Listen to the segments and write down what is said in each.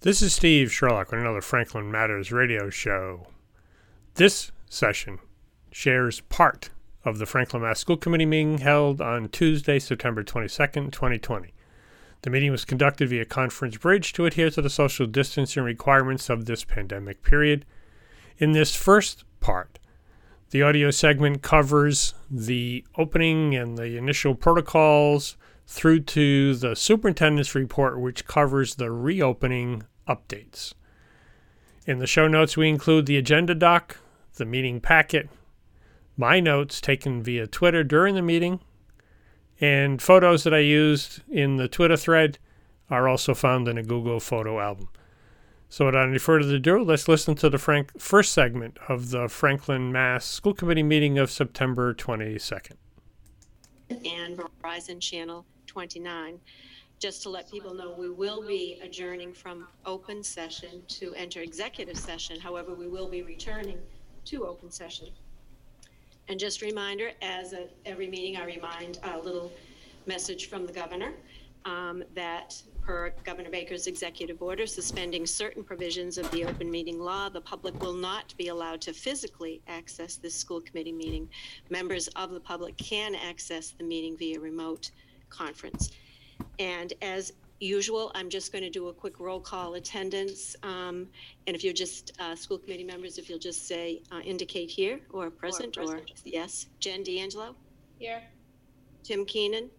This is Steve Sherlock with another Franklin Matters radio show. This session shares part of the Franklin Mass School Committee meeting held on Tuesday, September 22nd, 2020. The meeting was conducted via conference bridge to adhere to the social distancing requirements of this pandemic period. In this first part, the audio segment covers the opening and the initial protocols through to the superintendent's report, which covers the reopening updates. In the show notes, we include the agenda doc, the meeting packet, my notes taken via Twitter during the meeting, and photos that I used in the Twitter thread are also found in a Google photo album. So without any further ado, let's listen to the first segment of the Franklin Mass School Committee meeting of September 22nd. And Verizon Channel 29. Just to let people know, we will be adjourning from open session to enter executive session. However, we will be returning to open session. And just a reminder, as at every meeting, I remind a little message from the governor that per Governor Baker's executive order suspending certain provisions of the open meeting law, the public will not be allowed to physically access this school committee meeting. Members of the public can access the meeting via remote conference. And as usual, I'm just going to do a quick roll call attendance. And if you're just school committee members, if you'll just say indicate here or present or yes. Jen D'Angelo? Here. Tim Keenan?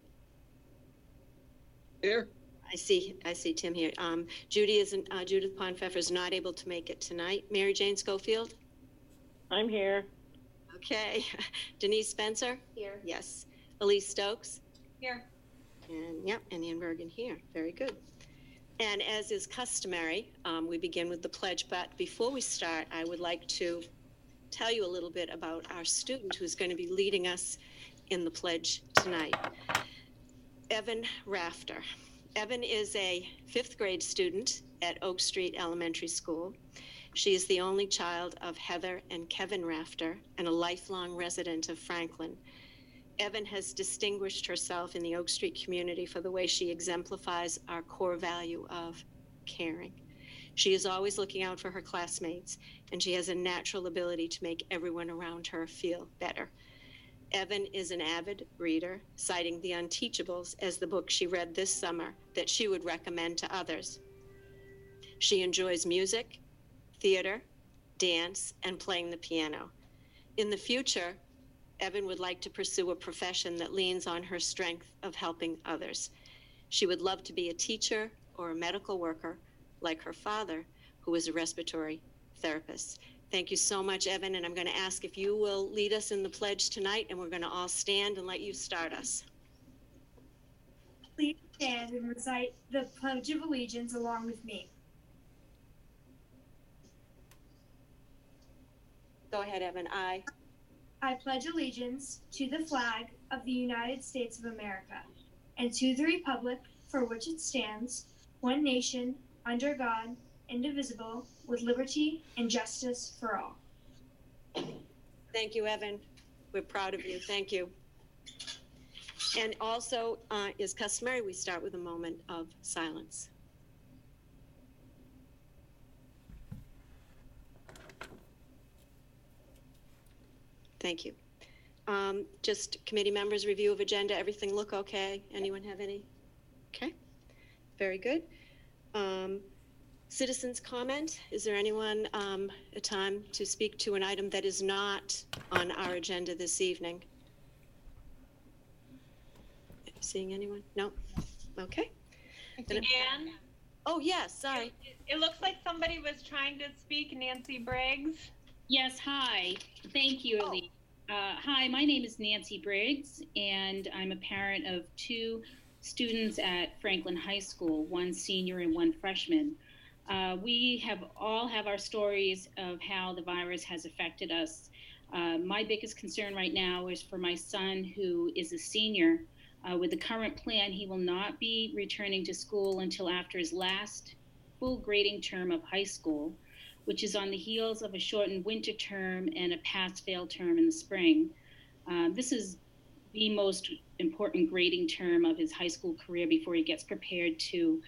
Here. I see Tim here. Judith Pond-Pfeffer is not able to make it tonight. Mary Jane Schofield? I'm here. Okay. Denise Spencer? Here. Yes. Elise Stokes? Here. And yep, and Ann Bergen here. Very good. And as is customary, we begin with the pledge. But before we start, I would like to tell you a little bit about our student who's going to be leading us in the pledge tonight. Evan Rafter. Evan is a 5th grade student at Oak Street Elementary School. She is the only child of Heather and Kevin Rafter and a lifelong resident of Franklin. Evan has distinguished herself in the Oak Street community for the way she exemplifies our core value of caring. She is always looking out for her classmates, and she has a natural ability to make everyone around her feel better. Evan is an avid reader, citing The Unteachables as the book she read this summer that she would recommend to others. She enjoys music, theater, dance, and playing the piano. In the future, Evan would like to pursue a profession that leans on her strength of helping others. She would love to be a teacher or a medical worker like her father, who is a respiratory therapist. Thank you so much, Evan, and I'm going to ask if you will lead us in the pledge tonight, and we're going to all stand and let you start us. Please stand and recite the Pledge of Allegiance along with me. Go ahead, Evan. I pledge allegiance to the flag of the United States of America and to the republic for which it stands, one nation, under God, indivisible, with liberty and justice for all. Thank you, Evan. We're proud of you. Thank you. And also, as customary, we start with a moment of silence. Thank you. Just committee members' review of agenda. Everything look okay? Anyone have any? Okay. Very good. Citizens comment. Is there anyone a time to speak to an item that is not on our agenda this evening? Seeing anyone? No? Okay. Anne? Oh, yes, sorry. It looks like somebody was trying to speak. Nancy Briggs. Yes, hi. Thank you, Elise. Hi, my name is Nancy Briggs, and I'm a parent of 2 students at Franklin High School, one senior and one freshman. We all have our stories of how the virus has affected us. My biggest concern right now is for my son, who is a senior. With the current plan, he will not be returning to school until after his last full grading term of high school, which is on the heels of a shortened winter term and a pass-fail term in the spring. This is the most important grading term of his high school career before he gets prepared to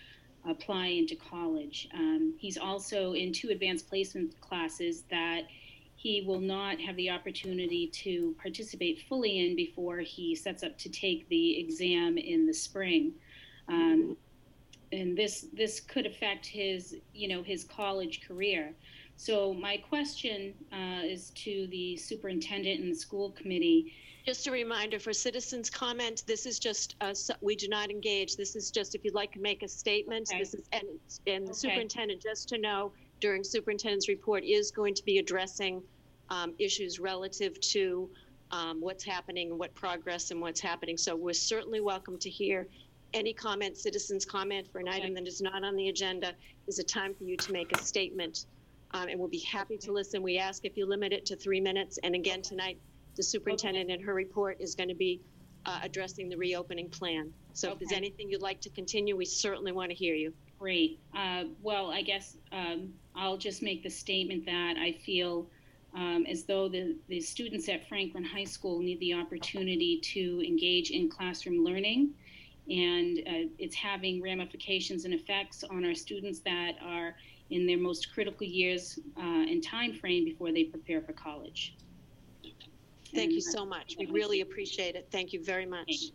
apply into college. He's also in 2 advanced placement classes that he will not have the opportunity to participate fully in before he sets up to take the exam in the spring. And this could affect his college career. So my question is to the superintendent and the school committee. Just a reminder for citizens' comment, this is just, we do not engage. This is just if you'd like to make a statement. Okay. This is, and the Okay. superintendent, just to know, during superintendent's report is going to be addressing issues relative to what's happening, what progress and what's happening. So we're certainly welcome to hear any comment, citizens' comment for an item that is not on the agenda. Is a time for you to make a statement. And we'll be happy to listen. We ask if you limit it to 3 minutes. And again, tonight, the superintendent in her report is going to be addressing the reopening plan. So if there's anything you'd like to continue, we certainly want to hear you. Great. Well, I guess I'll just make the statement that I feel as though the students at Franklin High School need the opportunity to engage in classroom learning, and it's having ramifications and effects on our students that are in their most critical years and time frame before they prepare for college. Thank you so much. We really appreciate it. Thank you very much.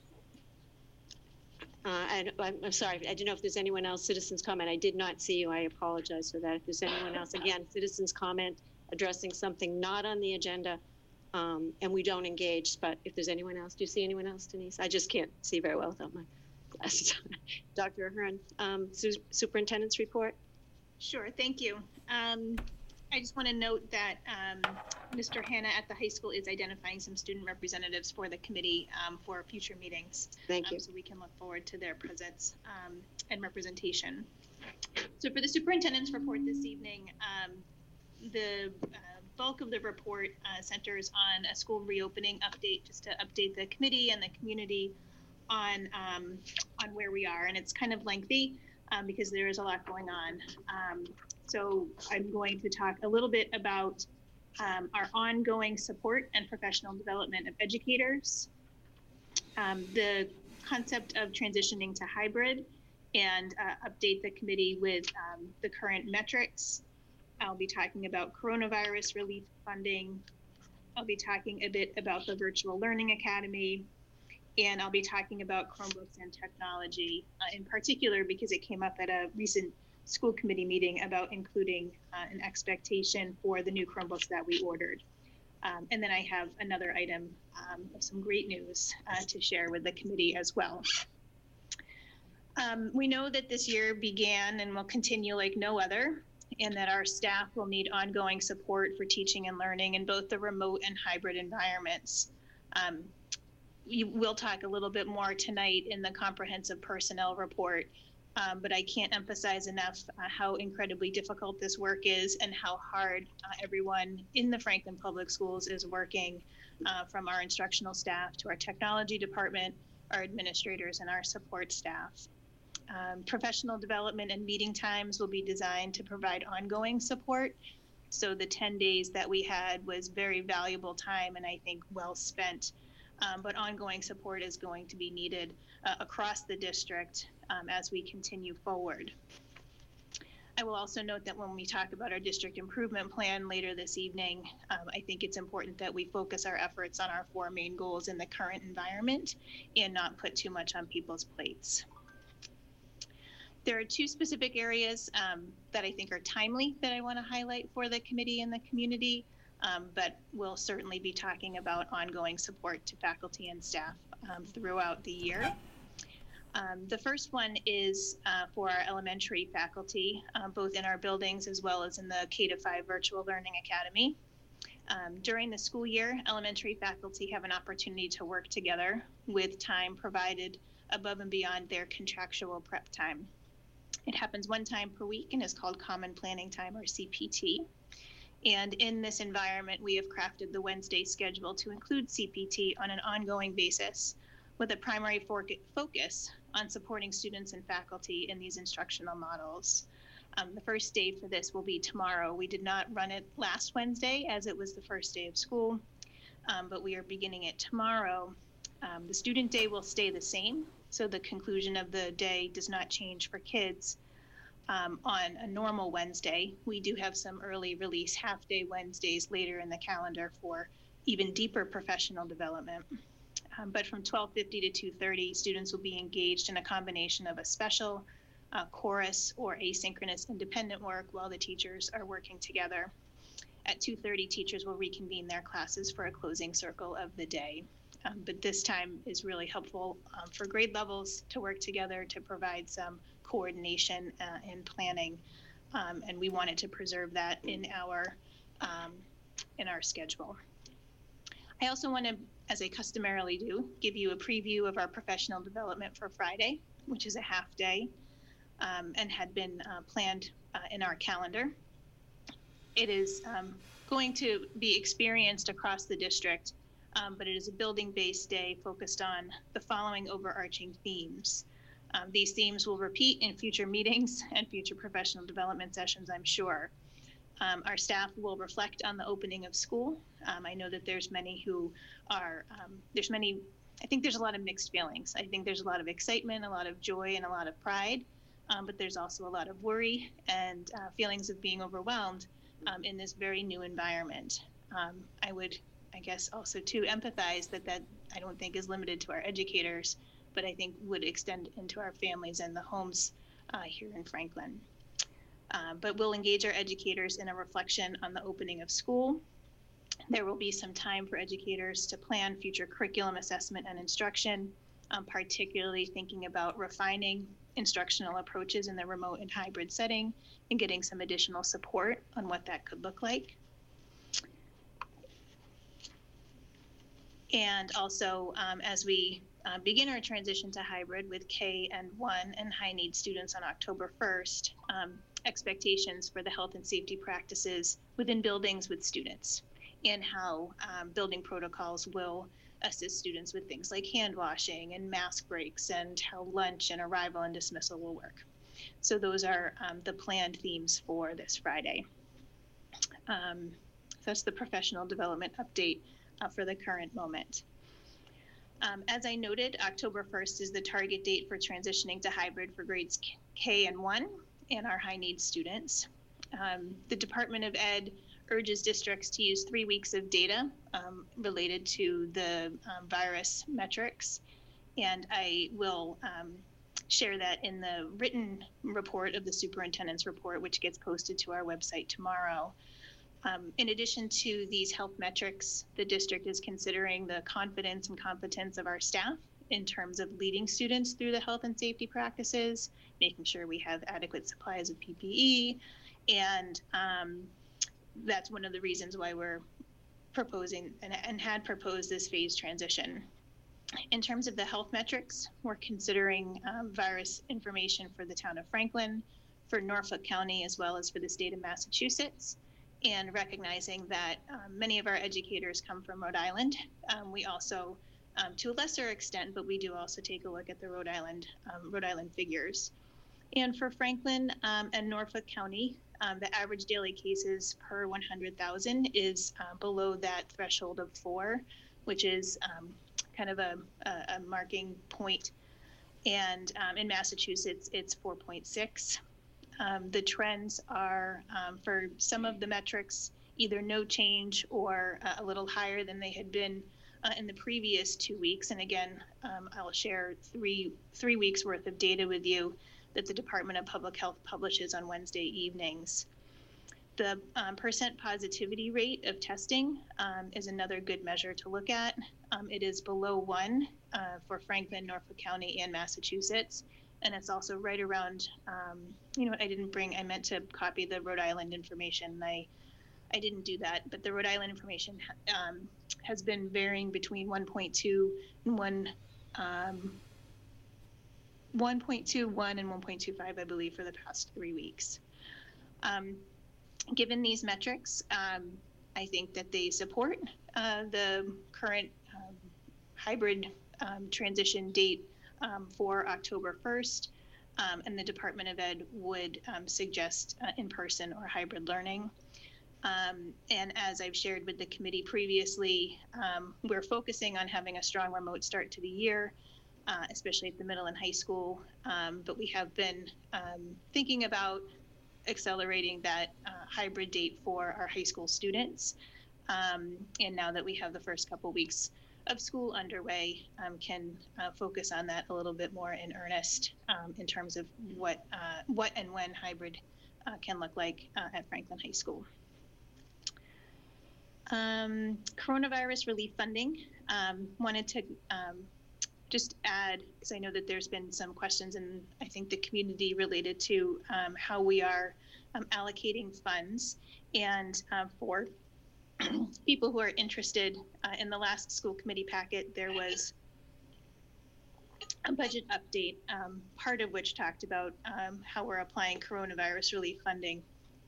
And I'm sorry, I didn't know if there's anyone else, citizens comment. I did not see you. I apologize for that. If there's anyone else, again, citizens comment addressing something not on the agenda, and we don't engage. But if there's anyone else, do you see anyone else, Denise? I just can't see very well without my glasses on. Dr. Ahern, superintendent's report. Sure, thank you. I just want to note that Mr. Hanna at the high school is identifying some student representatives for the committee for future meetings. Thank you. So we can look forward to their presence and representation. So for the superintendent's report this evening, the bulk of the report centers on a school reopening update, just to update the committee and the community on where we are. And it's kind of lengthy because there is a lot going on. So I'm going to talk a little bit about our ongoing support and professional development of educators, the concept of transitioning to hybrid, and update the committee with the current metrics. I'll be talking about coronavirus relief funding. I'll be talking a bit about the Virtual Learning Academy, and I'll be talking about Chromebooks and technology in particular because it came up at a recent school committee meeting about including an expectation for the new Chromebooks that we ordered. And then I have another item of some great news to share with the committee as well. We know that this year began and will continue like no other, and that our staff will need ongoing support for teaching and learning in both the remote and hybrid environments. We'll talk a little bit more tonight in the comprehensive personnel report, but I can't emphasize enough how incredibly difficult this work is and how hard everyone in the Franklin Public Schools is working, from our instructional staff to our technology department, our administrators, and our support staff. Professional development and meeting times will be designed to provide ongoing support. So the 10 days that we had was very valuable time and I think well spent, but ongoing support is going to be needed across the district as we continue forward. I will also note that when we talk about our district improvement plan later this evening, I think it's important that we focus our efforts on our 4 main goals in the current environment and not put too much on people's plates. There are 2 specific areas that I think are timely that I want to highlight for the committee and the community, but we'll certainly be talking about ongoing support to faculty and staff throughout the year. The first one is for our elementary faculty, both in our buildings as well as in the K-5 Virtual Learning Academy. During the school year, elementary faculty have an opportunity to work together with time provided above and beyond their contractual prep time. It happens 1 time per week and is called Common Planning Time, or CPT. And in this environment, we have crafted the Wednesday schedule to include CPT on an ongoing basis, with a primary focus on supporting students and faculty in these instructional models. The first day for this will be tomorrow. We did not run it last Wednesday as it was the first day of school, but we are beginning it tomorrow. The student day will stay the same, so the conclusion of the day does not change for kids, on a normal Wednesday. We do have some early release half-day Wednesdays later in the calendar for even deeper professional development. But from 12:50 to 2:30, students will be engaged in a combination of a special, chorus, or asynchronous independent work while the teachers are working together. At 2:30, teachers will reconvene their classes for a closing circle of the day. But this time is really helpful for grade levels to work together to provide some coordination and planning. And we wanted to preserve that in our schedule. I also want to, as I customarily do, give you a preview of our professional development for Friday, which is a half day and had been planned in our calendar. It is going to be experienced across the district, but it is a building-based day focused on the following overarching themes. These themes will repeat in future meetings and future professional development sessions, I'm sure. Our staff will reflect on the opening of school. I know that there's many who are, I think there's a lot of mixed feelings. I think there's a lot of excitement, a lot of joy, and a lot of pride, but there's also a lot of worry and feelings of being overwhelmed in this very new environment. I would, I guess, also to empathize that I don't think is limited to our educators, but I think would extend into our families and the homes here in Franklin. But we'll engage our educators in a reflection on the opening of school. There will be some time for educators to plan future curriculum assessment and instruction, particularly thinking about refining instructional approaches in the remote and hybrid setting and getting some additional support on what that could look like. And also, as we begin our transition to hybrid with K and 1 and high need students on October 1st, expectations for the health and safety practices within buildings with students and how building protocols will assist students with things like hand washing and mask breaks and how lunch and arrival and dismissal will work. So those are the planned themes for this Friday. That's the professional development update for the current moment. As I noted, October 1st is the target date for transitioning to hybrid for grades K and 1 and our high needs students. The Department of Ed urges districts to use 3 weeks of data related to the virus metrics, and I will share that in the written report of the superintendent's report, which gets posted to our website tomorrow. In addition to these health metrics, the district is considering the confidence and competence of our staff in terms of leading students through the health and safety practices, making sure we have adequate supplies of PPE, and that's one of the reasons why we're proposing and had proposed this phased transition. In terms of the health metrics, we're considering virus information for the town of Franklin, for Norfolk County, as well as for the state of Massachusetts, and recognizing that many of our educators come from Rhode Island. We also, to a lesser extent, but we do also take a look at the Rhode Island figures. And for Franklin and Norfolk County, the average daily cases per 100,000 is below that threshold of 4, which is kind of a marking point. And in Massachusetts, it's 4.6. The trends are for some of the metrics, either no change or a little higher than they had been in the previous 2 weeks. And again, I'll share three weeks worth of data with you that the Department of Public Health publishes on Wednesday evenings. The percent positivity rate of testing is another good measure to look at. It is below 1 for Franklin, Norfolk County, and Massachusetts. And it's also right around, you know what, I meant to copy the Rhode Island information. I didn't do that, but the Rhode Island information has been varying between 1.2 and 1.21 and 1.25, I believe, for the past 3 weeks. Given these metrics, I think that they support the current hybrid transition date for October 1st, and the Department of Ed would suggest in-person or hybrid learning. And as I've shared with the committee previously, we're focusing on having a strong remote start to the year. especially at the middle and high school. But we have been thinking about accelerating that hybrid date for our high school students. And now that we have the first couple weeks of school underway, can focus on that a little bit more in earnest in terms of what and when hybrid can look like at Franklin High School. Coronavirus relief funding. Wanted to just add, because I know that there's been some questions in, I think, the community related to how we are allocating funds. And for people who are interested, in the last school committee packet, there was a budget update, part of which talked about how we're applying coronavirus relief funding.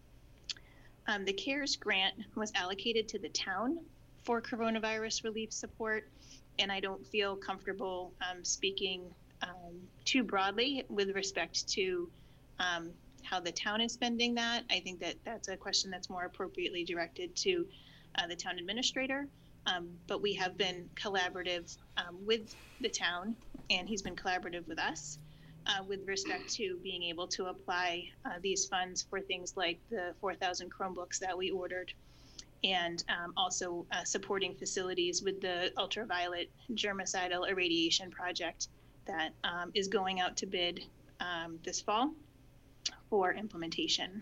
The CARES grant was allocated to the town for coronavirus relief support, and I don't feel comfortable speaking too broadly with respect to how the town is spending that. I think that that's a question that's more appropriately directed to the town administrator, but we have been collaborative with the town, and he's been collaborative with us with respect to being able to apply these funds for things like the 4,000 Chromebooks that we ordered, and also supporting facilities with the ultraviolet germicidal irradiation project that is going out to bid this fall for implementation.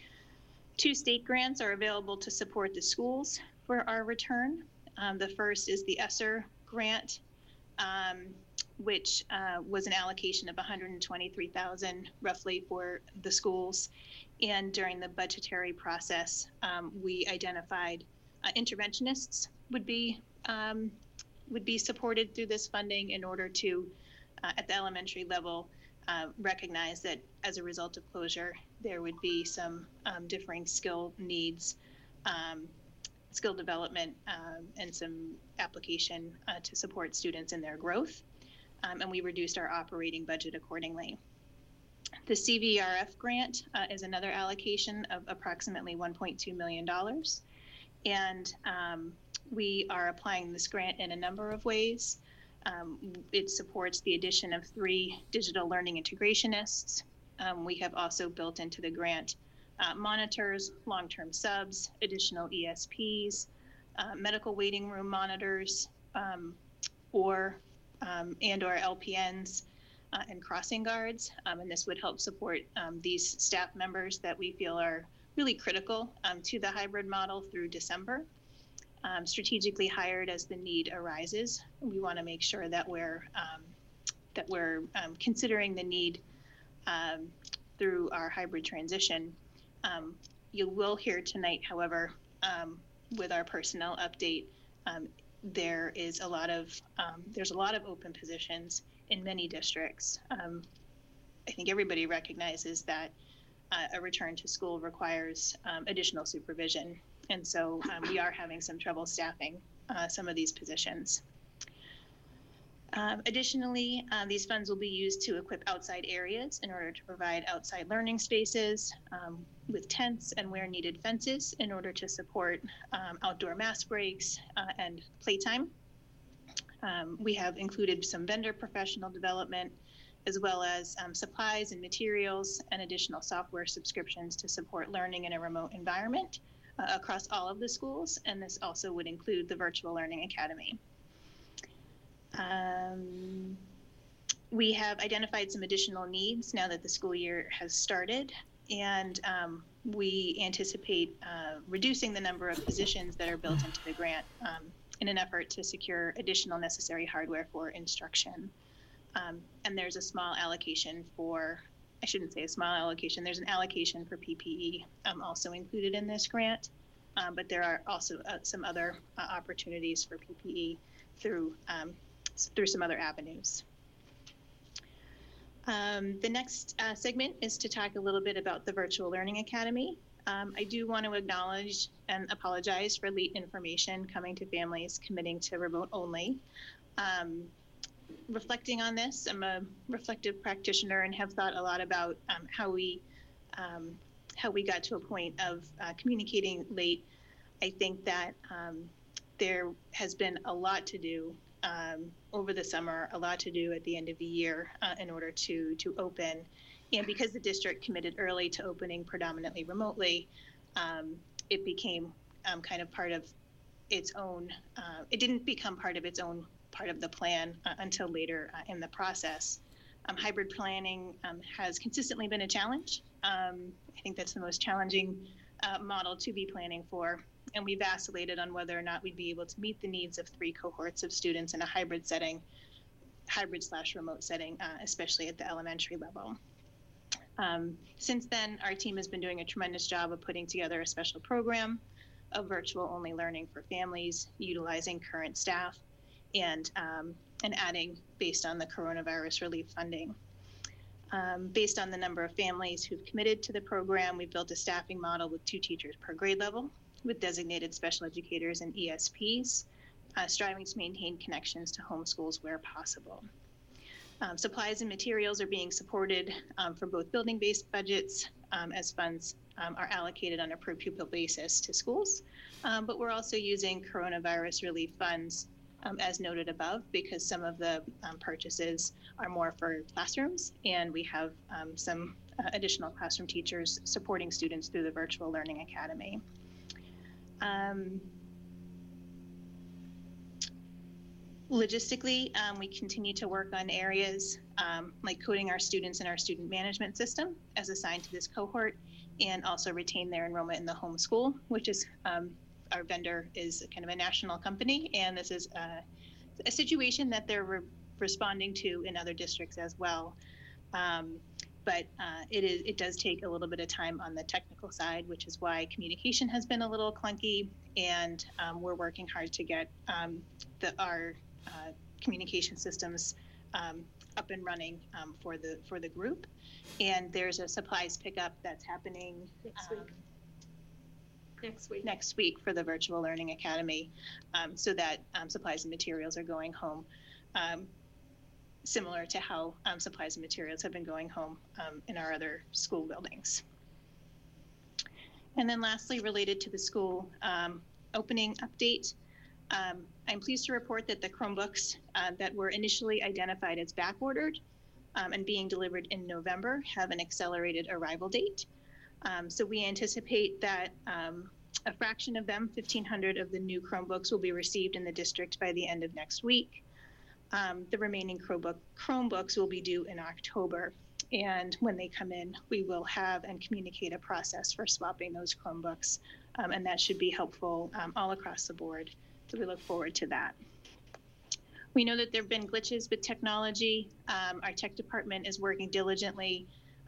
2 state grants are available to support the schools for our return. The first is the ESSER grant, which was an allocation of $123,000 roughly for the schools. And during the budgetary process, we identified interventionists would be supported through this funding in order to, at the elementary level, recognize that as a result of closure, there would be some differing skill needs, skill development, and some application to support students in their growth. And we reduced our operating budget accordingly. The CVRF grant is another allocation of approximately $1.2 million. And we are applying this grant in a number of ways. It supports the addition of 3 digital learning integrationists. We have also built into the grant monitors, long-term subs, additional ESPs, medical waiting room monitors, or LPNs and crossing guards. And this would help support these staff members that we feel are really critical to the hybrid model through December. Strategically hired as the need arises. We want to make sure that we're considering the need through our hybrid transition. You will hear tonight, however, with our personnel update, there's a lot of open positions in many districts. I think everybody recognizes that a return to school requires additional supervision. And so we are having some trouble staffing some of these positions. Additionally, these funds will be used to equip outside areas in order to provide outside learning spaces with tents and where needed fences in order to support outdoor mass breaks and playtime. We have included some vendor professional development, as well as supplies and materials and additional software subscriptions to support learning in a remote environment across all of the schools, and this also would include the Virtual Learning Academy. We have identified some additional needs now that the school year has started, and we anticipate reducing the number of positions that are built into the grant in an effort to secure additional necessary hardware for instruction. And there's a small allocation for, I shouldn't say a small allocation, there's an allocation for PPE also included in this grant, but there are also some other opportunities for PPE through some other avenues. The next segment is to talk a little bit about the Virtual Learning Academy. I do want to acknowledge and apologize for late information coming to families committing to remote only. Reflecting on this, I'm a reflective practitioner and have thought a lot about how we got to a point of communicating late. I think that there has been a lot to do over the summer, a lot to do at the end of the year in order to open. And because the district committed early to opening predominantly remotely, it became kind of part of its own, it didn't become part of its own part of the plan until later in the process. Hybrid planning has consistently been a challenge. I think that's the most challenging model to be planning for. And we vacillated on whether or not we'd be able to meet the needs of 3 cohorts of students in a hybrid setting, hybrid/remote setting, especially at the elementary level. Since then, our team has been doing a tremendous job of putting together a special program of virtual only learning for families, utilizing current staff, and adding based on the coronavirus relief funding. Based on the number of families who've committed to the program, we've built a staffing model with 2 teachers per grade level, with designated special educators and ESPs, striving to maintain connections to homeschools where possible. Supplies and materials are being supported for both building-based budgets as funds are allocated on a per pupil basis to schools, but we're also using coronavirus relief funds as noted above, because some of the purchases are more for classrooms, and we have some additional classroom teachers supporting students through the Virtual Learning Academy. Logistically, we continue to work on areas like coding our students in our student management system as assigned to this cohort, and also retain their enrollment in the home school, which is our vendor is kind of a national company, and this is a situation that they're responding to in other districts as well. But it does take a little bit of time on the technical side, which is why communication has been a little clunky, and we're working hard to get our communication systems up and running for the group. And there's a supplies pickup that's happening next week for the Virtual Learning Academy, so that supplies and materials are going home, similar to how supplies and materials have been going home in our other school buildings. And then lastly, related to the school opening update, I'm pleased to report that the Chromebooks that were initially identified as back-ordered and being delivered in November have an accelerated arrival date. So we anticipate that a fraction of them, 1,500 of the new Chromebooks, will be received in the district by the end of next week. The remaining Chromebooks will be due in October. And when they come in, we will have and communicate a process for swapping those Chromebooks. And that should be helpful all across the board. So we look forward to that. We know that there have been glitches with technology. Our tech department is working diligently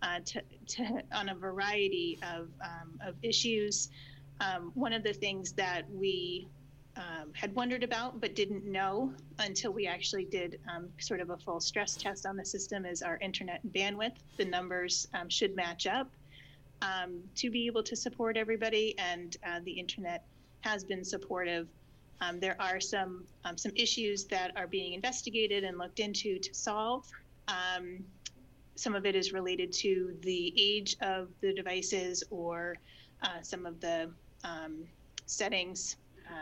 on a variety of issues. One of the things that we had wondered about but didn't know until we actually did sort of a full stress test on the system is our internet bandwidth. The numbers should match up to be able to support everybody, and the internet has been supportive. There are some issues that are being investigated and looked into to solve. Some of it is related to the age of the devices or some of the settings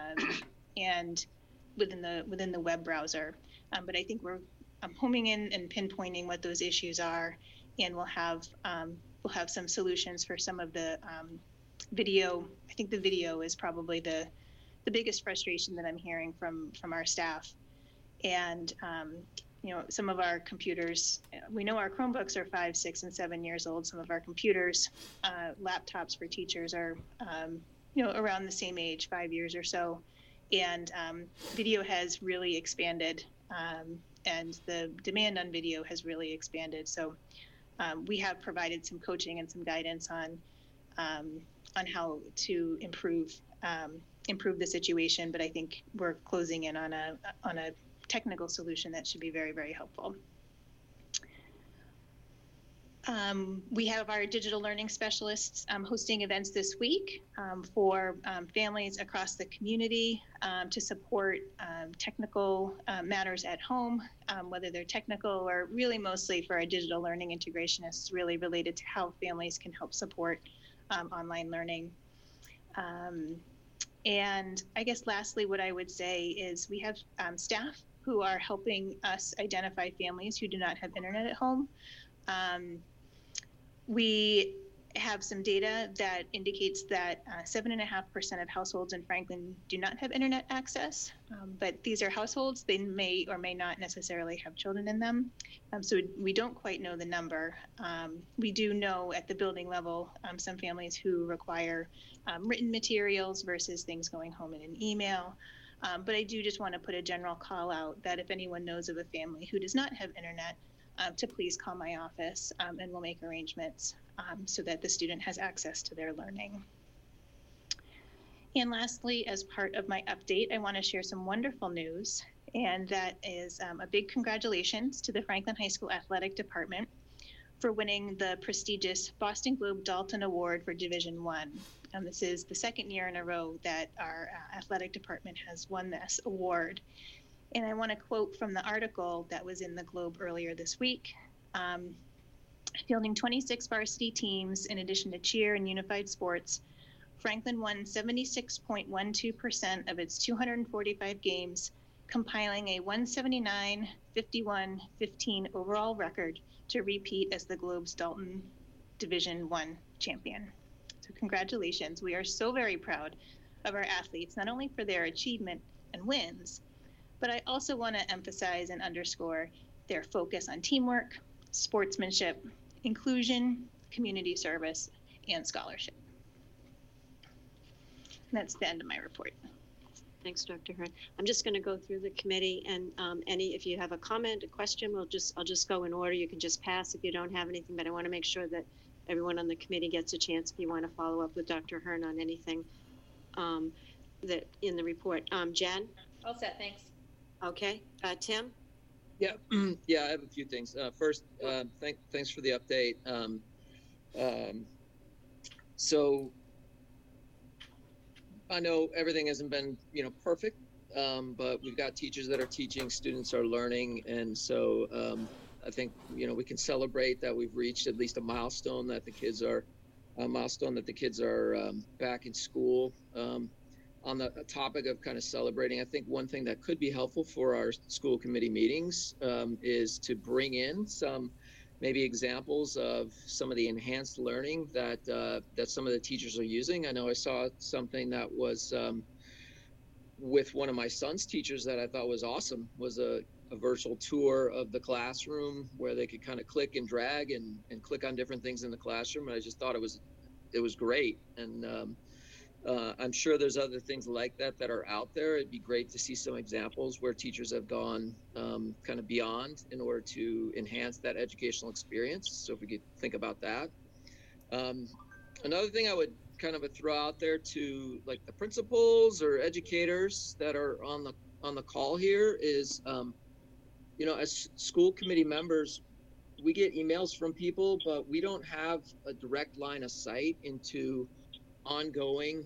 and within the web browser. But I think we're homing in and pinpointing what those issues are, and we'll have some solutions for some of the video. I think the video is probably the biggest frustration that I'm hearing from our staff. And some of our computers, we know our Chromebooks are 5, 6, and 7 years old. Some of our computers, laptops for teachers are, around the same age, 5 years or so. And video has really expanded, and the demand on video has really expanded. So we have provided some coaching and some guidance on how to improve the situation. But I think we're closing in on a technical solution that should be very, very helpful. We have our digital learning specialists hosting events this week for families across the community to support technical matters at home, whether they're technical or really mostly for our digital learning integrationists, really related to how families can help support online learning. And I guess lastly, what I would say is we have staff who are helping us identify families who do not have internet at home. We have some data that indicates that 7.5% of households in Franklin do not have internet access, but these are households. They may or may not necessarily have children in them. So we don't quite know the number. We do know at the building level some families who require written materials versus things going home in an email. But I do just want to put a general call out that if anyone knows of a family who does not have internet, to please call my office and we'll make arrangements so that the student has access to their learning. And lastly, as part of my update, I want to share some wonderful news, and that is a big congratulations to the Franklin High School Athletic Department for winning the prestigious Boston Globe Dalton Award for Division I. This is the second year in a row that our athletic department has won this award. And I want to quote from the article that was in the Globe earlier this week. Fielding 26 varsity teams in addition to cheer and unified sports, Franklin won 76.12% of its 245 games, compiling a 179-51-15 overall record to repeat as the Globe's Dalton Division I champion. So congratulations. We are so very proud of our athletes, not only for their achievement and wins, but I also want to emphasize and underscore their focus on teamwork, sportsmanship, inclusion, community service, and scholarship. And that's the end of my report. Thanks, Dr. Hearn. I'm just going to go through the committee, and if you have a comment, a question, I'll just go in order. You can just pass if you don't have anything, but I want to make sure that everyone on the committee gets a chance if you want to follow up with Dr. Hearn on anything that in the report. Jen? All set, thanks. Okay. Tim? Yeah, yeah, I have a few things. First, thanks for the update. So I know everything hasn't been, perfect, but we've got teachers that are teaching, students are learning, and so I think, we can celebrate that we've reached at least a milestone that the kids are back in school. On the topic of kind of celebrating, I think one thing that could be helpful for our school committee meetings is to bring in some maybe examples of some of the enhanced learning that some of the teachers are using. I know I saw something that was with one of my son's teachers that I thought was awesome, was a virtual tour of the classroom where they could kind of click and drag and click on different things in the classroom. And I just thought it was great. And I'm sure there's other things like that are out there. It'd be great to see some examples where teachers have gone kind of beyond in order to enhance that educational experience. So if we could think about that. Another thing I would kind of throw out there to like the principals or educators that are on the call here is, as school committee members, we get emails from people, but we don't have a direct line of sight into ongoing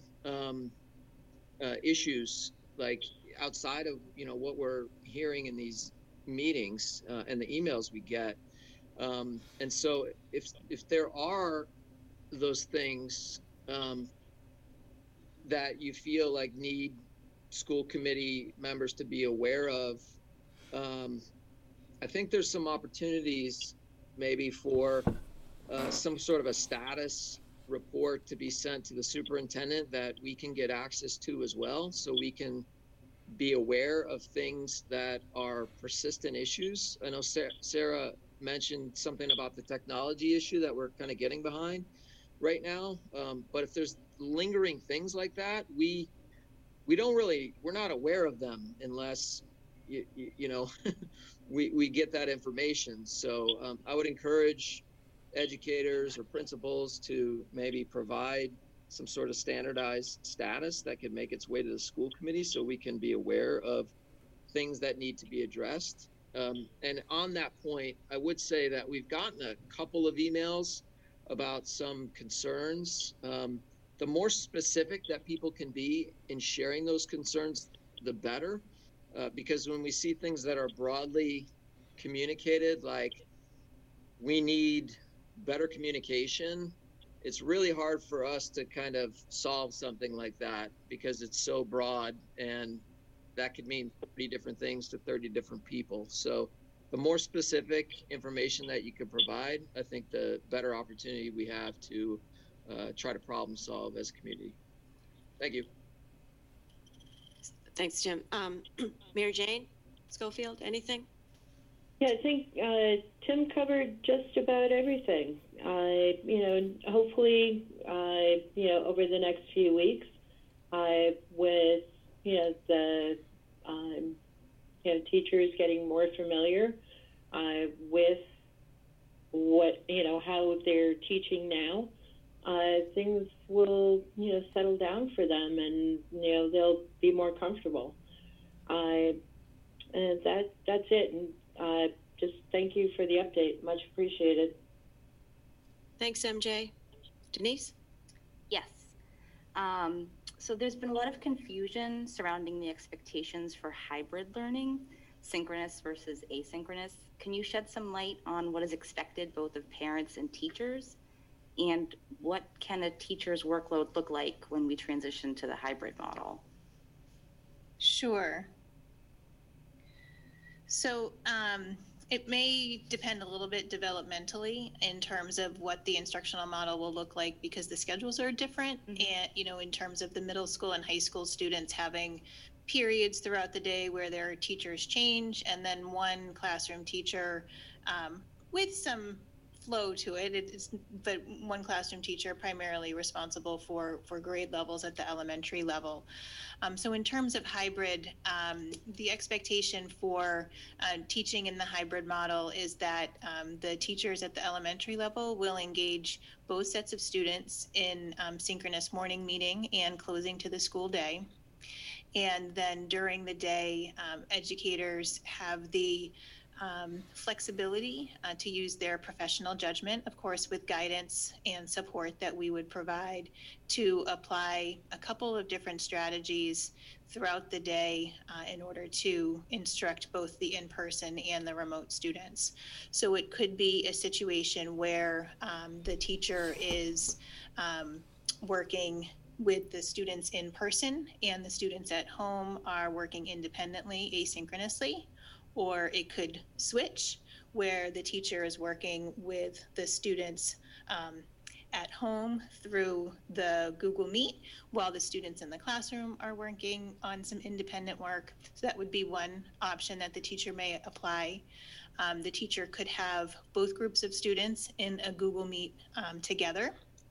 issues like outside of what we're hearing in these meetings and the emails we get, and so if there are those things that you feel like need school committee members to be aware of, I think there's some opportunities maybe for some sort of a status report to be sent to the superintendent that we can get access to as well, so we can be aware of things that are persistent issues. I know Sarah mentioned something about the technology issue that we're kind of getting behind right now, but if there's lingering things like that, we're not aware of them unless we get that information. So I would encourage educators or principals to maybe provide some sort of standardized status that could make its way to the school committee so we can be aware of things that need to be addressed. And on that point, I would say that we've gotten a couple of emails about some concerns. The more specific that people can be in sharing those concerns, the better, because when we see things that are broadly communicated, like we need better communication, it's really hard for us to kind of solve something like that because it's so broad and that could mean 30 different things to 30 different people. So the more specific information that you can provide, I think the better opportunity we have to try to problem solve as a community. Thank you. Thanks, Jim. Mary Jane Schofield, anything? Yeah, I think Tim covered just about everything. Hopefully, over the next few weeks, with the teachers getting more familiar with what how they're teaching now, things will settle down for them, and they'll be more comfortable. And that's it. And just thank you for the update. Much appreciated. Thanks, MJ. Denise? Yes. So there's been a lot of confusion surrounding the expectations for hybrid learning, synchronous versus asynchronous. Can you shed some light on what is expected both of parents and teachers? And what can a teacher's workload look like when we transition to the hybrid model? Sure. So it may depend a little bit developmentally in terms of what the instructional model will look like, because the schedules are different. And, in terms of the middle school and high school students having periods throughout the day where their teachers change, and then one classroom teacher with some flow to it, but one classroom teacher primarily responsible for grade levels at the elementary level. So in terms of hybrid, the expectation for teaching in the hybrid model is that the teachers at the elementary level will engage both sets of students in synchronous morning meeting and closing to the school day. And then during the day, educators have the flexibility to use their professional judgment, of course, with guidance and support that we would provide, to apply a couple of different strategies throughout the day in order to instruct both the in-person and the remote students. So it could be a situation where the teacher is working with the students in person and the students at home are working independently, asynchronously. Or it could switch, where the teacher is working with the students at home through the Google Meet, while the students in the classroom are working on some independent work. So that would be one option that the teacher may apply. The teacher could have both groups of students in a Google Meet together.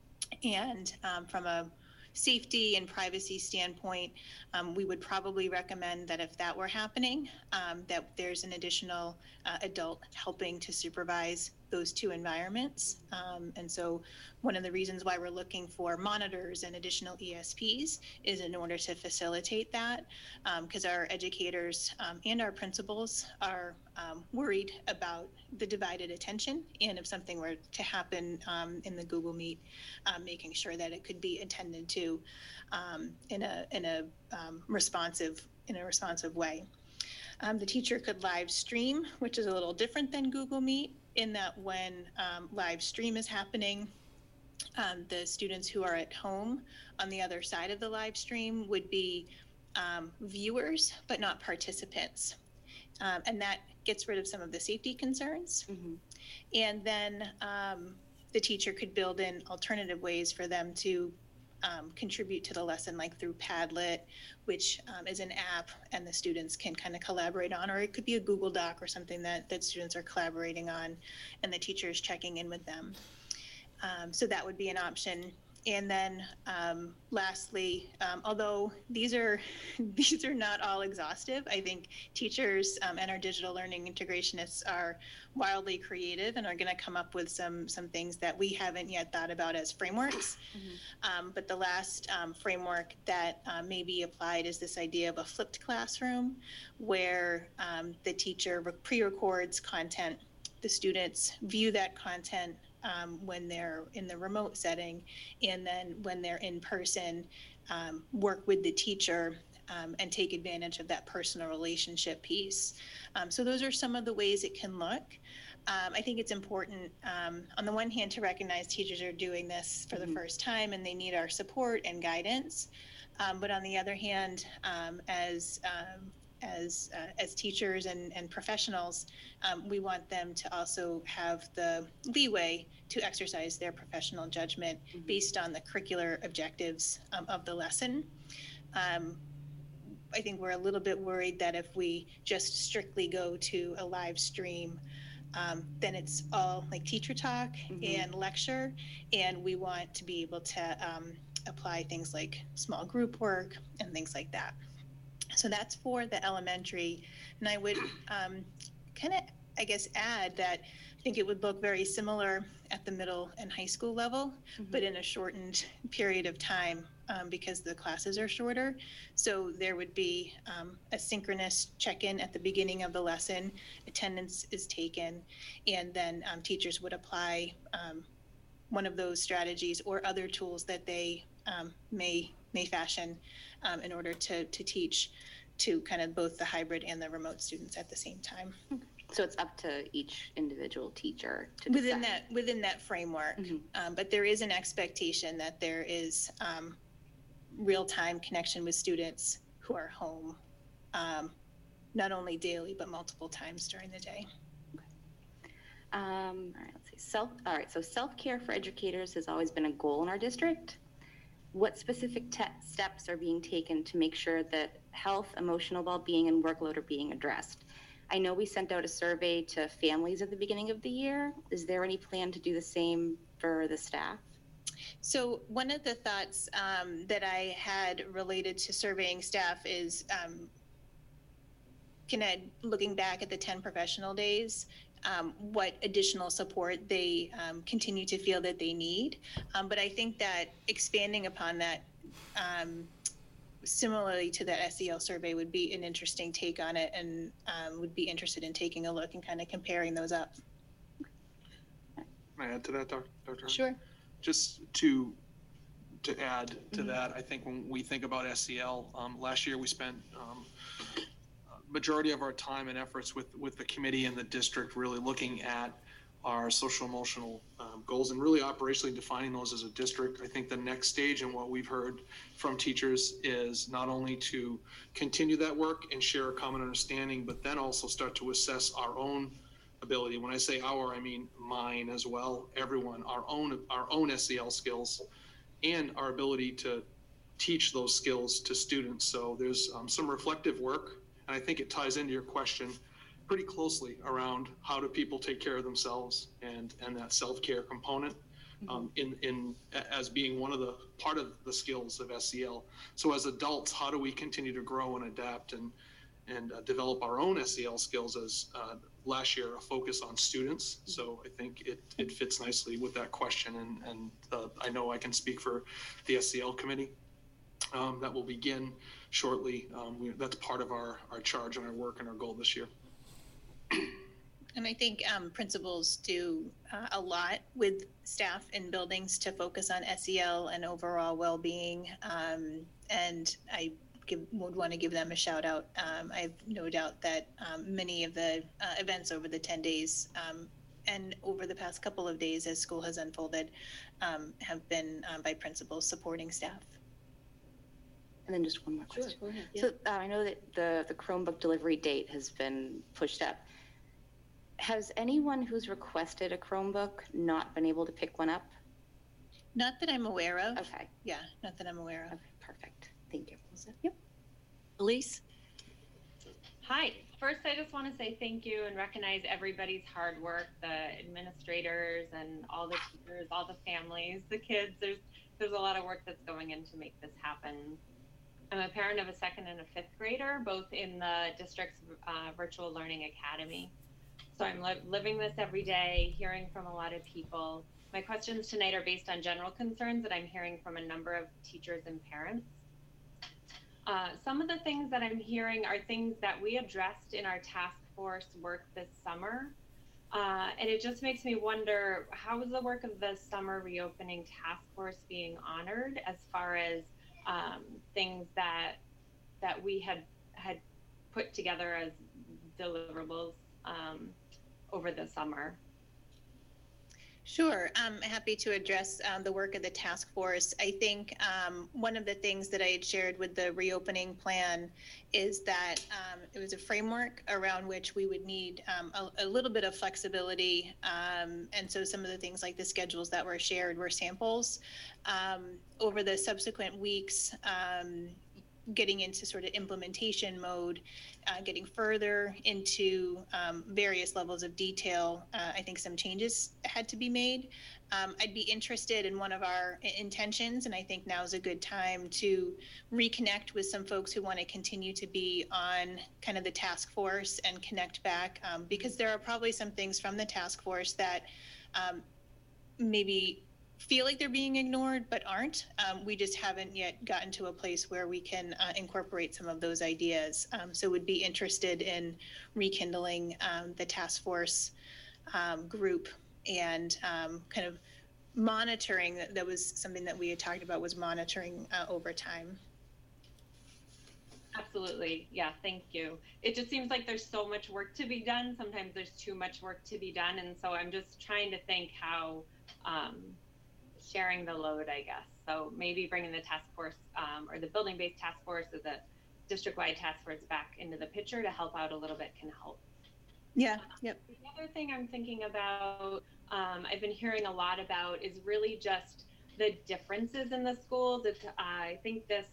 And from a safety and privacy standpoint, we would probably recommend that if that were happening, that there's an additional adult helping to supervise those two environments. And so one of the reasons why we're looking for monitors and additional ESPs is in order to facilitate that, because our educators and our principals are worried about the divided attention, and if something were to happen in the Google Meet, making sure that it could be attended to in a responsive way. The teacher could live stream, which is a little different than Google Meet, in that when live stream is happening, the students who are at home on the other side of the live stream would be viewers, but not participants. And that gets rid of some of the safety concerns. And then the teacher could build in alternative ways for them to contribute to the lesson, like through Padlet, which is an app and the students can kind of collaborate on, or it could be a Google Doc or something that students are collaborating on and the teacher is checking in with them. So that would be an option. And then lastly, although these are not all exhaustive, I think teachers and our digital learning integrationists are wildly creative and are going to come up with some things that we haven't yet thought about as frameworks. But the last framework that may be applied is this idea of a flipped classroom, where the teacher pre-records content, the students view that content when they're in the remote setting, and then when they're in person, work with the teacher and take advantage of that personal relationship piece. So those are some of the ways it can look. I think it's important, on the one hand, to recognize teachers are doing this for the first time and they need our support and guidance. But on the other hand, as as teachers and professionals, we want them to also have the leeway to exercise their professional judgment based on the curricular objectives of the lesson. I think we're a little bit worried that if we just strictly go to a live stream, then it's all like teacher talk and lecture, and we want to be able to apply things like small group work and things like that. So that's for the elementary, and I would kind of, I guess, add that I think it would look very similar at the middle and high school level, but in a shortened period of time because the classes are shorter. So there would be a synchronous check-in at the beginning of the lesson, attendance is taken, and then teachers would apply one of those strategies or other tools that they may fashion in order to teach to kind of both the hybrid and the remote students at the same time. So it's up to each individual teacher to decide. Within that framework. But there is an expectation that there is real-time connection with students who are home, not only daily, but multiple times during the day. All right, let's see. So self-care for educators has always been a goal in our district. What specific steps are being taken to make sure that health, emotional well-being, and workload are being addressed? I know we sent out a survey to families at the beginning of the year. Is there any plan to do the same for the staff? So one of the thoughts that I had related to surveying staff is kind of looking back at the 10 professional days, what additional support they continue to feel that they need. But I think that expanding upon that, similarly to that SEL survey, would be an interesting take on it, and would be interested in taking a look and kind of comparing those up. Can I add to that, Dr.? Sure. Just to add to that, I think when we think about SEL, last year we spent majority of our time and efforts with the committee and the district really looking at our social emotional goals and really operationally defining those as a district. I think the next stage and what we've heard from teachers is not only to continue that work and share a common understanding, but then also start to assess our own ability. When I say our, I mean mine as well, everyone, our own SEL skills and our ability to teach those skills to students. So there's some reflective work, and I think it ties into your question pretty closely around how do people take care of themselves and that self-care component in as being one of the part of the skills of SEL. So as adults, how do we continue to grow and adapt and develop our own SEL skills as last year a focus on students. So I think it fits nicely with that question, and I know I can speak for the SEL committee that will begin shortly. That's part of our charge and our work and our goal this year. And I think principals do a lot with staff in buildings to focus on SEL and overall well-being, and I would want to give them a shout out. I have no doubt that many of the events over the 10 days and over the past couple of days as school has unfolded have been by principals supporting staff. And then just one more question. Go ahead. So I know that the Chromebook delivery date has been pushed up. Has anyone who's requested a Chromebook not been able to pick one up? Not that I'm aware of. Okay. Yeah, not that I'm aware of. Okay, perfect. Thank you. Yep. Elise? Hi. First, I just want to say thank you and recognize everybody's hard work, the administrators and all the teachers, all the families, the kids. There's a lot of work that's going in to make this happen. I'm a parent of a 2nd and a 5th grader, both in the district's virtual learning academy. So I'm living this every day, hearing from a lot of people. My questions tonight are based on general concerns that I'm hearing from a number of teachers and parents. Some of the things that I'm hearing are things that we addressed in our task force work this summer. And it just makes me wonder, how is the work of the summer reopening task force being honored as far as things that we had put together as deliverables over the summer? Sure. I'm happy to address the work of the task force. I think one of the things that I had shared with the reopening plan is that it was a framework around which we would need a little bit of flexibility. And so some of the things like the schedules that were shared were samples. Over the subsequent weeks, getting into sort of implementation mode, getting further into various levels of detail, I think some changes had to be made. I'd be interested in one of our intentions, and I think now is a good time to reconnect with some folks who want to continue to be on kind of the task force and connect back, because there are probably some things from the task force that maybe feel like they're being ignored but aren't. We just haven't yet gotten to a place where we can incorporate some of those ideas. So would be interested in rekindling the task force group and kind of monitoring. That was something that we had talked about, was monitoring over time. Absolutely. Yeah, thank you. It just seems like there's so much work to be done. Sometimes there's too much work to be done. And so I'm just trying to think how sharing the load, I guess. So maybe bringing the task force or the building-based task force or the district-wide task force back into the picture to help out a little bit can help. Yeah, yep. The other thing I'm thinking about, I've been hearing a lot about, is really just the differences in the schools. I think this,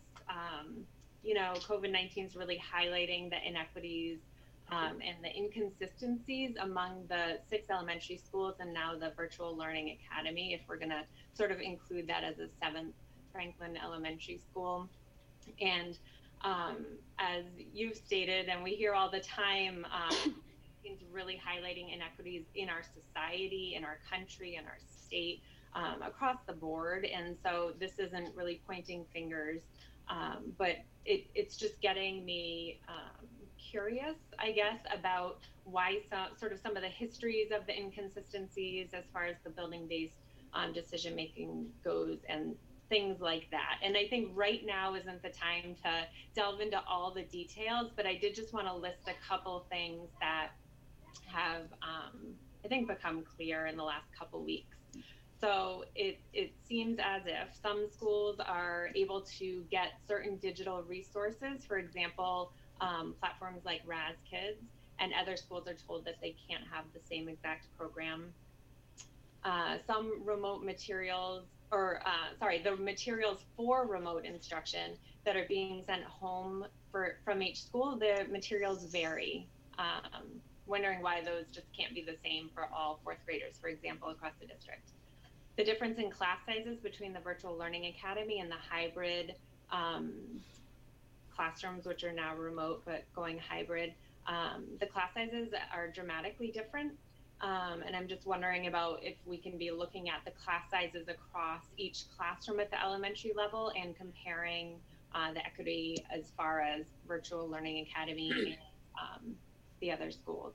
COVID-19 is really highlighting the inequities and the inconsistencies among the 6 elementary schools and now the Virtual Learning Academy, if we're going to sort of include that as a 7th Franklin Elementary School. And as you've stated, and we hear all the time, it's really highlighting inequities in our society, in our country, in our state, across the board. And so this isn't really pointing fingers, but it's just getting me curious, I guess, about why some of the histories of the inconsistencies as far as the building-based decision making goes and things like that. And I think right now isn't the time to delve into all the details, but I did just want to list a couple things that have I think become clear in the last couple weeks. So it seems as if some schools are able to get certain digital resources, for example, platforms like RazKids, and other schools are told that they can't have the same exact program. Some remote materials, the materials for remote instruction that are being sent home from each school, the materials vary. Wondering why those just can't be the same for all 4th graders, for example, across the district. The difference in class sizes between the Virtual Learning Academy and the hybrid classrooms, which are now remote but going hybrid, the class sizes are dramatically different. And I'm just wondering about if we can be looking at the class sizes across each classroom at the elementary level and comparing the equity as far as Virtual Learning Academy and the other schools.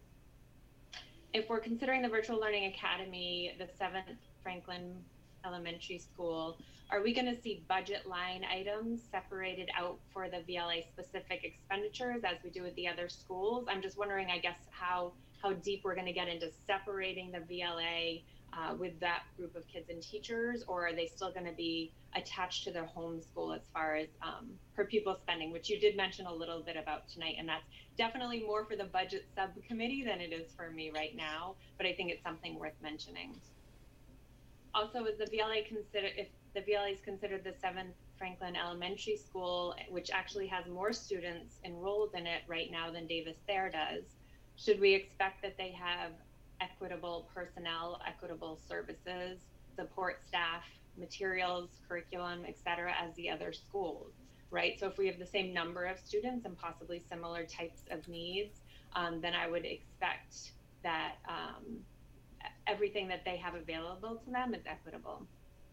If we're considering the Virtual Learning Academy, the 7th Franklin Elementary School, are we going to see budget line items separated out for the VLA specific expenditures as we do with the other schools? I'm just wondering, I guess, how deep we're going to get into separating the VLA with that group of kids and teachers, or are they still going to be attached to their home school as far as per pupil spending, which you did mention a little bit about tonight, and that's definitely more for the budget subcommittee than it is for me right now, but I think it's something worth mentioning. Also, is the VLA if the VLA is considered the 7th Franklin Elementary School, which actually has more students enrolled in it right now than Davis Thayer does, should we expect that they have equitable personnel, equitable services, support staff, materials, curriculum, et cetera, as the other schools, right? So if we have the same number of students and possibly similar types of needs, then I would expect that everything that they have available to them is equitable.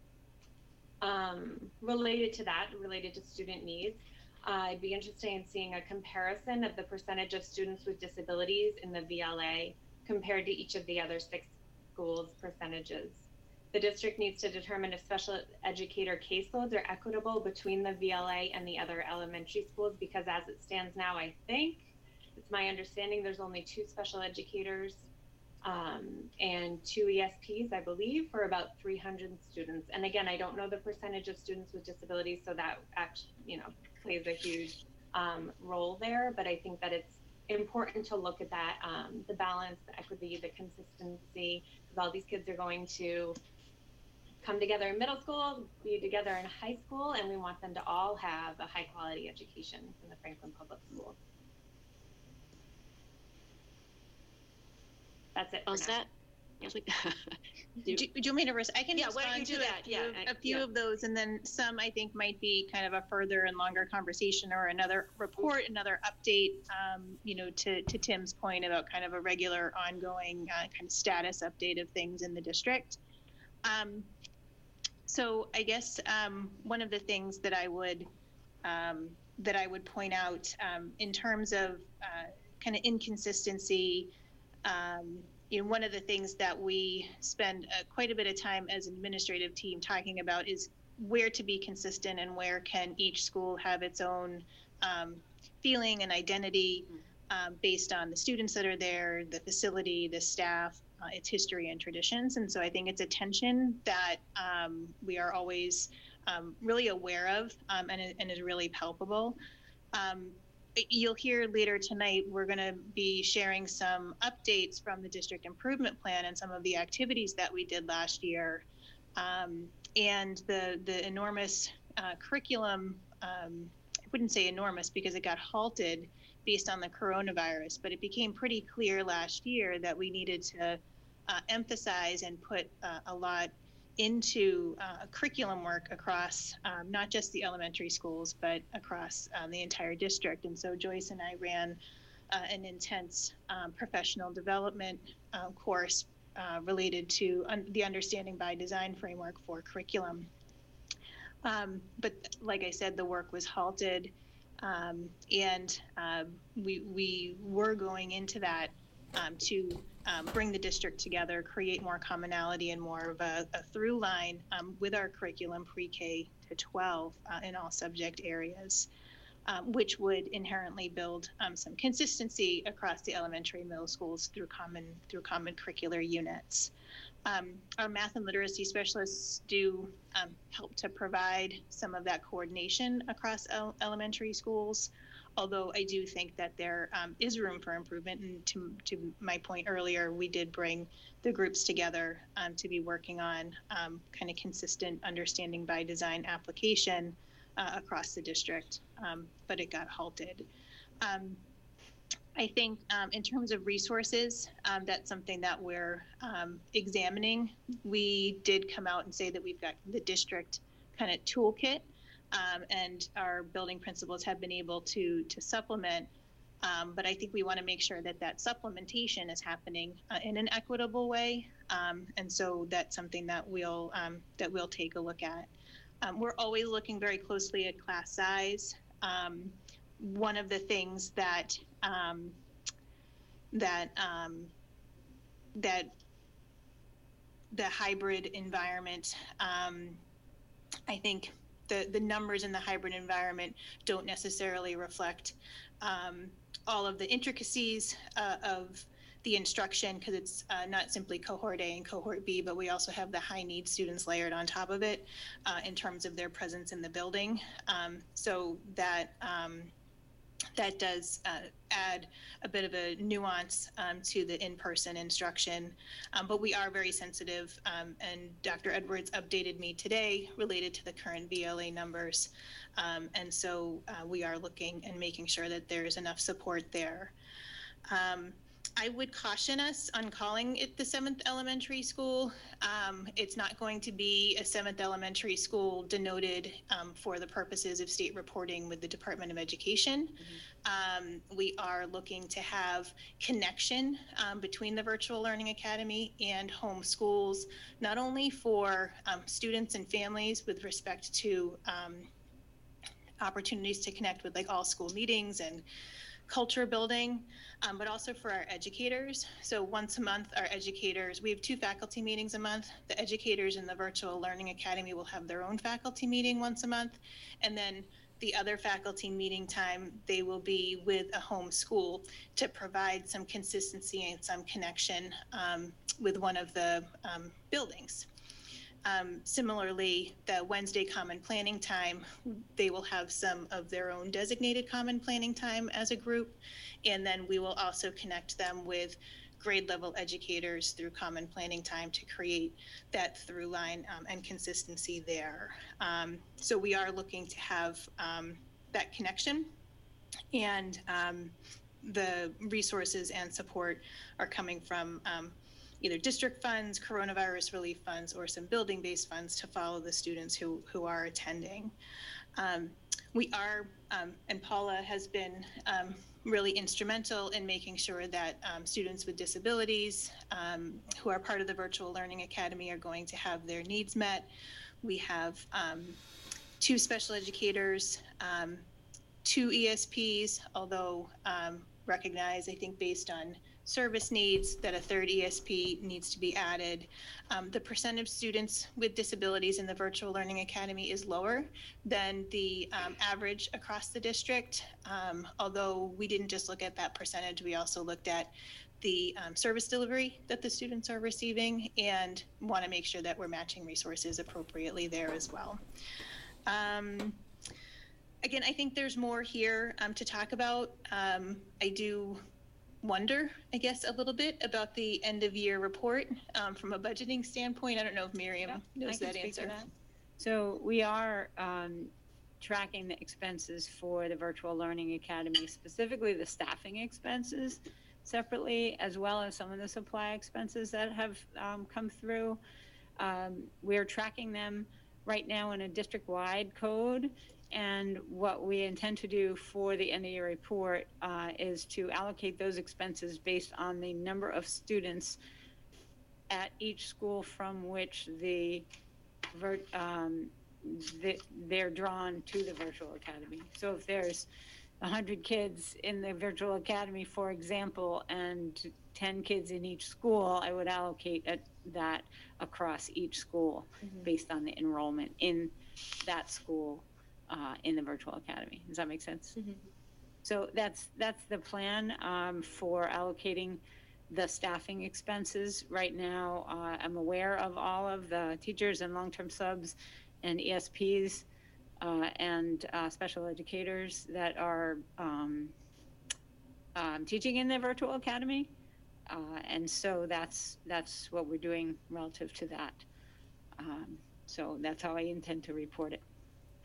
Related to that, related to student needs, I'd be interested in seeing a comparison of the percentage of students with disabilities in the VLA compared to each of the other 6 schools' percentages. The district needs to determine if special educator caseloads are equitable between the VLA and the other elementary schools, because as it stands now, I think, it's my understanding there's only 2 special educators and 2 ESPs, I believe, for about 300 students. And again, I don't know the percentage of students with disabilities, so that actually, plays a huge role there. But I think that it's important to look at that, the balance, the equity, the consistency, because all these kids are going to come together in middle school, be together in high school, and we want them to all have a high quality education in the Franklin Public Schools. That's it. All set? Do you want me to I can respond to a few of those, and then some I think might be kind of a further and longer conversation or another report, another update, to Tim's point about kind of a regular ongoing kind of status update of things in the district. So I guess one of the things that I would point out in terms of kind of inconsistency, one of the things that we spend quite a bit of time as an administrative team talking about is where to be consistent and where can each school have its own feeling and identity based on the students that are there, the facility, the staff, its history and traditions. And so I think it's a tension that we are always really aware of and is really palpable. You'll hear later tonight, we're going to be sharing some updates from the district improvement plan and some of the activities that we did last year. And the enormous curriculum, I wouldn't say enormous because it got halted based on the coronavirus, but it became pretty clear last year that we needed to emphasize and put a lot into curriculum work across not just the elementary schools, but across the entire district. And so Joyce and I ran an intense professional development course related to the Understanding by Design framework for curriculum. But like I said, the work was halted, and we were going into that to bring the district together, create more commonality and more of a through line with our curriculum pre-K to 12 in all subject areas, which would inherently build some consistency across the elementary and middle schools through common curricular units. Our math and literacy specialists do help to provide some of that coordination across elementary schools, although I do think that there is room for improvement. And to my point earlier, we did bring the groups together to be working on kind of consistent understanding by design application across the district, but it got halted. I think in terms of resources, that's something that we're examining. We did come out and say that we've got the district kind of toolkit, and our building principals have been able to supplement, but I think we want to make sure that that supplementation is happening in an equitable way, and so that's something that we'll take a look at. We're always looking very closely at class size. One of the things that the hybrid environment, I think the numbers in the hybrid environment don't necessarily reflect all of the intricacies of the instruction, because it's not simply cohort A and cohort B, but we also have the high need students layered on top of it in terms of their presence in the building. So that does add a bit of a nuance to the in-person instruction, but we are very sensitive, and Dr. Edwards updated me today related to the current VLA numbers, and so we are looking and making sure that there's enough support there. I would caution us on calling it the 7th elementary school. It's not going to be a 7th elementary school denoted for the purposes of state reporting with the Department of Education. Mm-hmm. We are looking to have connection between the Virtual Learning Academy and home schools, not only for students and families with respect to opportunities to connect with like all school meetings and culture building, but also for our educators. So once a month, our educators, we have 2 faculty meetings a month. The educators in the Virtual Learning Academy will have their own faculty meeting once a month. And then the other faculty meeting time, they will be with a home school to provide some consistency and some connection with one of the buildings. Similarly, the Wednesday common planning time, they will have some of their own designated common planning time as a group. And then we will also connect them with grade level educators through common planning time to create that through line and consistency there. So we are looking to have that connection, and the resources and support are coming from either district funds, coronavirus relief funds, or some building-based funds to follow the students who are attending. We are, and Paula has been really instrumental in making sure that students with disabilities who are part of the Virtual Learning Academy are going to have their needs met. We have 2 special educators, 2 ESPs, although recognize, I think based on service needs, that a 3rd ESP needs to be added. The percent of students with disabilities in the Virtual Learning Academy is lower than the average across the district. Although we didn't just look at that percentage, we also looked at the service delivery that the students are receiving and want to make sure that we're matching resources appropriately there as well. Again, I think there's more here to talk about. I do wonder, I guess, a little bit about the end of year report from a budgeting standpoint. I don't know if Miriam knows that answer. So we are tracking the expenses for the Virtual Learning Academy, specifically the staffing expenses separately, as well as some of the supply expenses that have come through. We're tracking them right now in a district-wide code. And what we intend to do for the end of year report is to allocate those expenses based on the number of students at each school from which they're drawn to the Virtual Academy. So if there's 100 kids in the Virtual Academy, for example, and 10 kids in each school, I would allocate that across each school based on the enrollment in that school. In the Virtual Academy. Does that make sense? So that's the plan for allocating the staffing expenses. Right now, I'm aware of all of the teachers and long-term subs and ESPs and special educators that are teaching in the Virtual Academy. And so that's what we're doing relative to that. So that's how I intend to report it.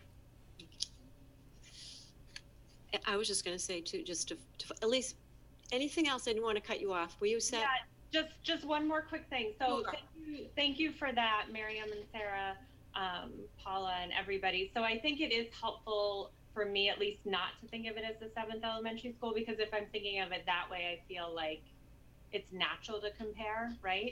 I was just going to say too, just to at least anything else. I didn't want to cut you off. Were you set? Yeah, just one more quick thing. So thank you for that, Miriam and Sarah, Paula and everybody. So I think it is helpful for me, at least, not to think of it as the 7th elementary school, because if I'm thinking of it that way, I feel like it's natural to compare, right?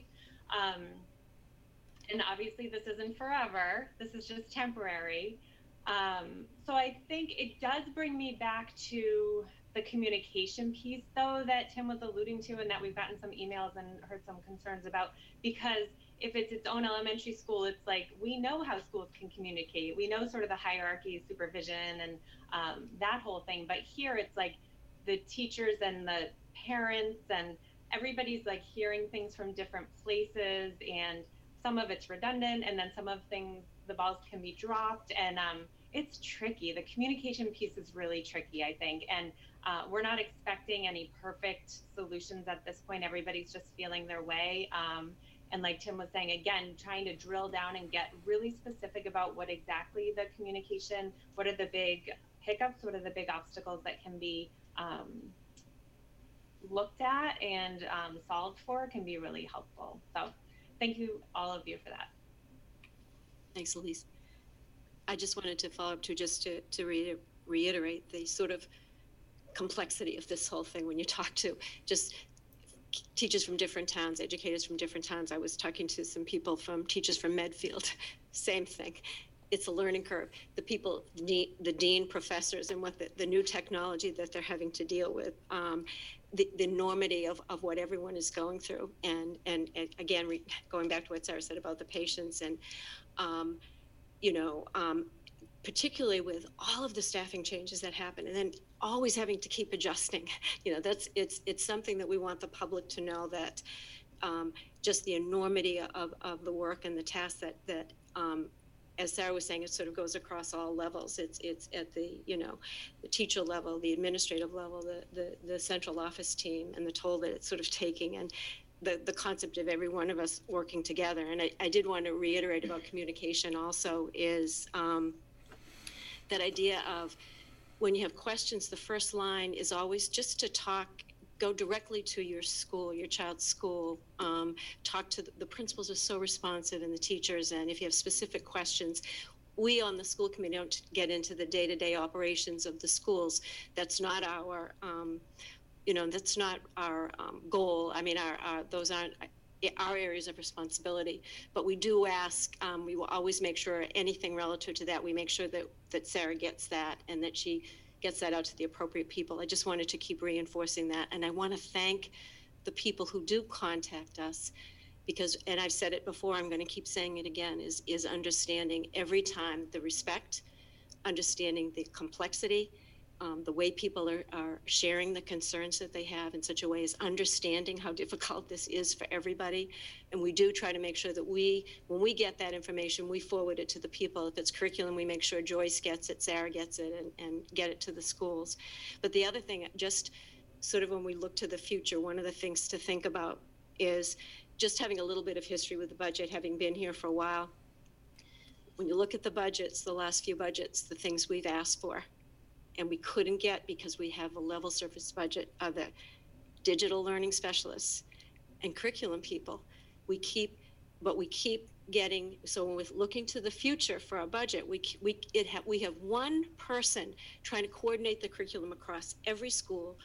And obviously this isn't forever. This is just temporary. So I think it does bring me back to the communication piece, though, that Tim was alluding to, and that we've gotten some emails and heard some concerns about, because if it's its own elementary school, it's like, we know how schools can communicate. We know sort of the hierarchy, supervision, and that whole thing. But here it's like the teachers and the parents and everybody's like hearing things from different places, and some of it's redundant, and then some of things, the balls can be dropped, and it's tricky. The communication piece is really tricky, I think, and we're not expecting any perfect solutions at this point. Everybody's just feeling their way, and like Tim was saying, again, trying to drill down and get really specific about what exactly the communication, what are the big hiccups, what are the big obstacles that can be looked at and solved for, can be really helpful. So thank you, all of you, for that. Thanks, Elise. I just wanted to follow up to reiterate the sort of complexity of this whole thing when you talk to just teachers from different towns, educators from different towns. I was talking to some people teachers from Medfield, same thing. It's a learning curve. The people, the dean, professors, and what the new technology that they're having to deal with, the enormity of what everyone is going through. And again, going back to what Sarah said about the patients and, particularly with all of the staffing changes that happen, and then always having to keep adjusting. It's something that we want the public to know, that just the enormity of the work and the tasks that as Sarah was saying, it sort of goes across all levels. It's at the the teacher level, the administrative level, the central office team, and the toll that it's sort of taking, and the concept of every one of us working together. And I did want to reiterate about communication also, is that idea of when you have questions, the first line is always just to go directly to your school, your child's school. Talk to the principals are so responsive, and the teachers. And if you have specific questions, we on the school committee don't get into the day-to-day operations of the schools. That's not our, that's not our goal. I mean, those aren't our areas of responsibility. But we do ask. We will always make sure anything relative to that, we make sure that Sarah gets that, and that she gets that out to the appropriate people. I just wanted to keep reinforcing that. And I want to thank the people who do contact us, because, and I've said it before, I'm going to keep saying it again, is understanding every time the respect, understanding the complexity, the way people are sharing the concerns that they have in such a way, is understanding how difficult this is for everybody. And we do try to make sure that when we get that information, we forward it to the people. If it's curriculum, we make sure Joyce gets it, Sarah gets it, and get it to the schools. But the other thing, just sort of when we look to the future, one of the things to think about is just having a little bit of history with the budget, having been here for a while. When you look at the budgets, the last few budgets, the things we've asked for, and we couldn't get because we have a level surface budget of the digital learning specialists and curriculum people. We keep getting, so when we're looking to the future for our budget, we have one person trying to coordinate the curriculum across every school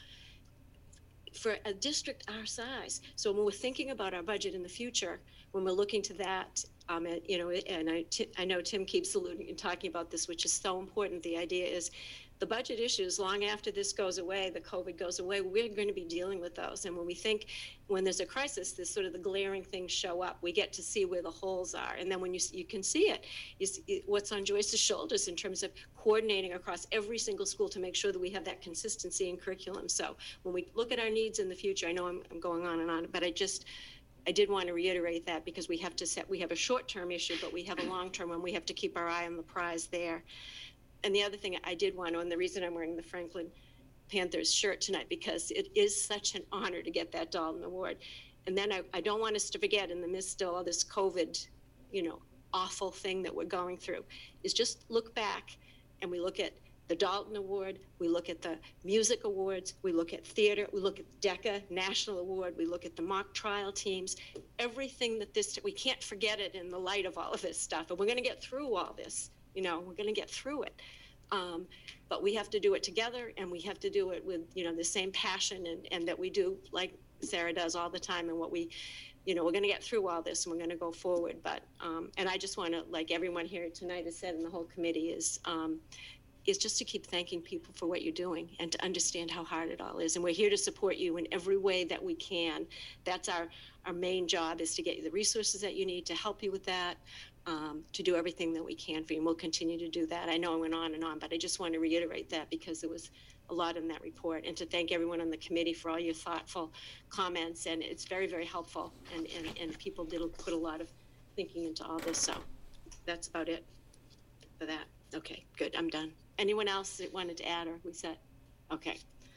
for a district our size. So when we're thinking about our budget in the future, when we're looking to that, and I know Tim keeps alluding and talking about this, which is so important. The idea is the budget issues, long after this goes away, the COVID goes away, we're going to be dealing with those. And when there's a crisis, there's sort of the glaring things show up. We get to see where the holes are. And then when you can see it, what's on Joyce's shoulders in terms of coordinating across every single school to make sure that we have that consistency in curriculum. So when we look at our needs in the future, I know I'm going on and on, but I did want to reiterate that, because we have a short-term issue, but we have a long-term one. We have to keep our eye on the prize there. And the other thing I did want to, and the reason I'm wearing the Franklin Panthers shirt tonight, because it is such an honor to get that Dalton Award. And then I don't want us to forget, in the midst of all this COVID, awful thing that we're going through, is just look back and we look at the Dalton Award, we look at the music awards, we look at theater, we look at DECA National Award, we look at the mock trial teams, everything that we can't forget it in the light of all of this stuff. And we're going to get through all this. We're going to get through it. But we have to do it together, and we have to do it with, the same passion and that we do, like Sarah does all the time. And what we're going to get through all this, and we're going to go forward. But, and I just want to, like everyone here tonight has said, and the whole committee is just to keep thanking people for what you're doing and to understand how hard it all is. And we're here to support you in every way that we can. That's our main job, is to get you the resources that you need to help you with that. To do everything that we can for you, and we'll continue to do that. I know I went on and on, but I just want to reiterate that, because there was a lot in that report, and to thank everyone on the committee for all your thoughtful comments, and it's very, very helpful, and people did put a lot of thinking into all this. So that's about it for that. Okay, good, I'm done. Anyone else that wanted to add, or we set? Okay.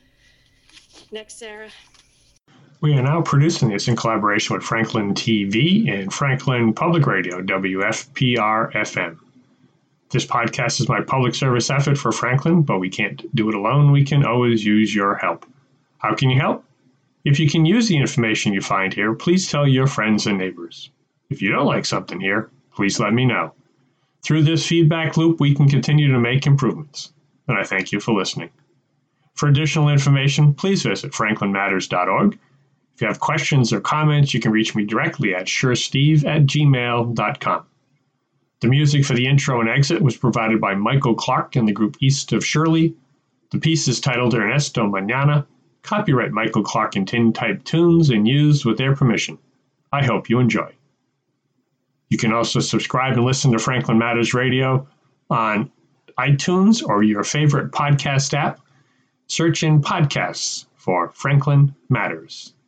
Next, Sarah. We are now producing this in collaboration with Franklin TV and Franklin Public Radio, WFPR-FM. This podcast is my public service effort for Franklin, but we can't do it alone. We can always use your help. How can you help? If you can use the information you find here, please tell your friends and neighbors. If you don't like something here, please let me know. Through this feedback loop, we can continue to make improvements. And I thank you for listening. For additional information, please visit franklinmatters.org. If you have questions or comments, you can reach me directly at suresteve@gmail.com. The music for the intro and exit was provided by Michael Clark and the group East of Shirley. The piece is titled Ernesto Mañana. Copyright Michael Clark and Tintype Tunes, and used with their permission. I hope you enjoy. You can also subscribe and listen to Franklin Matters Radio on iTunes or your favorite podcast app. Search in podcasts for Franklin Matters.